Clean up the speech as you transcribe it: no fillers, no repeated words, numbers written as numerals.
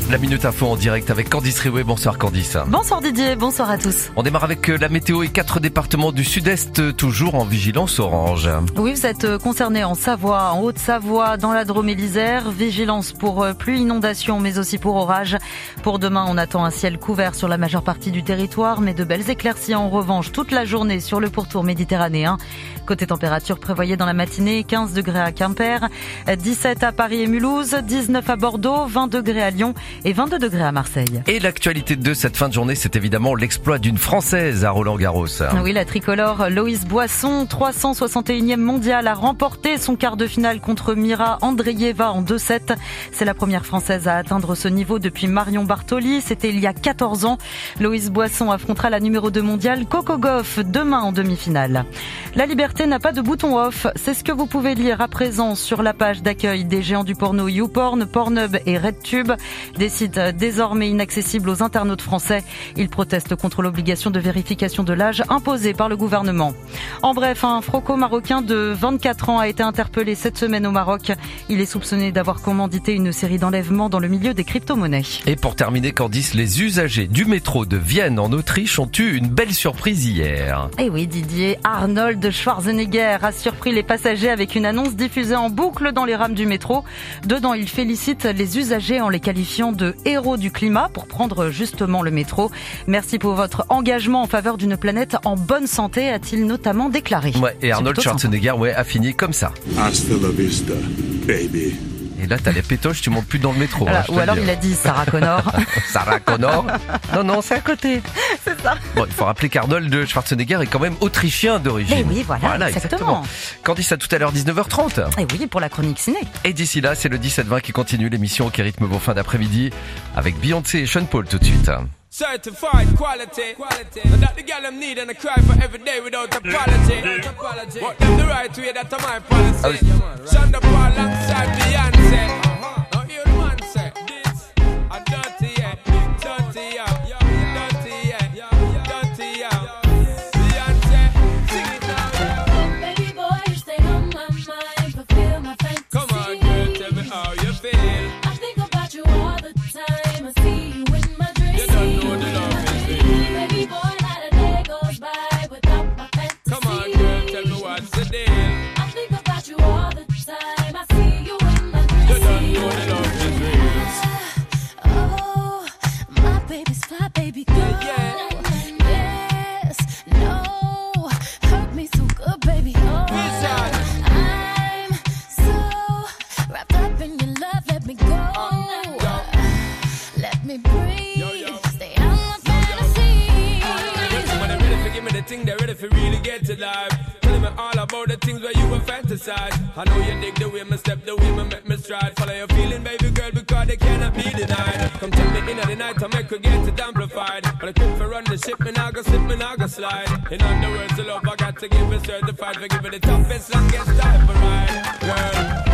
La Minute Info en direct avec Candice Riouet. Bonsoir Candice. Bonsoir Didier, bonsoir à tous. On démarre avec la météo et 4 départements du sud-est toujours en vigilance orange. Oui, vous êtes concernés en Savoie, en Haute-Savoie, dans la Drôme et l'Isère. Vigilance pour pluie, inondation, mais aussi pour orage. Pour demain, on attend un ciel couvert sur la majeure partie du territoire, mais de belles éclaircies en revanche toute la journée sur le pourtour méditerranéen. Côté température, prévoyez dans la matinée 15 degrés à Quimper, 17 à Paris et Mulhouse, 19 à Bordeaux, 20 degrés à Lyon et 22 degrés à Marseille. Et l'actualité de cette fin de journée, c'est évidemment l'exploit d'une Française à Roland-Garros. Oui, la tricolore Loïs Boisson, 361e mondiale, a remporté son quart de finale contre Mira Andreeva en 2-7. C'est la première Française à atteindre ce niveau depuis Marion Bartoli. C'était il y a 14 ans. Loïs Boisson affrontera la numéro 2 mondiale Coco Gauff demain en demi-finale. La liberté n'a pas de bouton off. C'est ce que vous pouvez lire à présent sur la page d'accueil des géants du porno YouPorn, Pornhub et RedTube. Des sites désormais inaccessibles aux internautes français. Ils protestent contre l'obligation de vérification de l'âge imposée par le gouvernement. En bref, un franco-marocain de 24 ans a été interpellé cette semaine au Maroc. Il est soupçonné d'avoir commandité une série d'enlèvements dans le milieu des crypto-monnaies. Et pour terminer, Candice, les usagers du métro de Vienne en Autriche ont eu une belle surprise hier. Eh oui, Didier, Arnold Schwarzenegger a surpris les passagers avec une annonce diffusée en boucle dans les rames du métro. Dedans, il félicite les usagers en les qualifiant de héros du climat pour prendre justement le métro. Merci pour votre engagement en faveur d'une planète en bonne santé, a-t-il notamment déclaré. Ouais, et Arnold Schwarzenegger a fini comme ça. Hasta la vista, baby. Et là, t'as les pétoches, tu montes plus dans le métro. Voilà, ou alors il a dit Sarah Connor. Sarah Connor. Non, c'est à côté. C'est ça. Bon, il faut rappeler qu'Arnold Schwarzenegger est quand même autrichien d'origine. Eh oui, voilà exactement. Candice, à tout à l'heure, 19h30. Et oui, pour la chronique ciné. Et d'ici là, c'est le 17-20 qui continue, l'émission qui rythme vos fins d'après-midi avec Beyoncé et Sean Paul tout de suite. Certified quality. And that the girl them need and I cry for every day without apology. But them the right way, that's my policy. Shonda Paul alongside Beyonce. Now hear the man say, this a dirty yeah, dirty yeah, dirty yeah, dirty yeah. Beyonce, sing it now. Baby boy, you stay on my mind, fulfill my fantasy. Come on, girl, tell me how you feel. I think about you all the time. I see you in my dreams. You don't know the love is real. Baby boy, not a day goes by without my fantasy. Come on, girl, tell me what's the deal. I think about you all the time. I see you in my dreams. You don't know the love is real. Oh, my baby's fly, baby girl. Yeah. Yes, no, hurt me so good, baby. Oh, I'm so wrapped up in your love. Let me go. Let me breathe. Stay out my fantasy. When they're ready to give me the thing, they're ready for really get to life. Telling me all about the things where you were fantasize. I know you dig the way me step, the way me make me stride. Follow your feeling, baby girl, because they cannot be denied. Come take me in at the night to make her get it amplified. But I quit for run the ship, me now go slip, me now go slide. In other words, the love I got to give it certified. For giving the toughest, longest time for ride. Girl,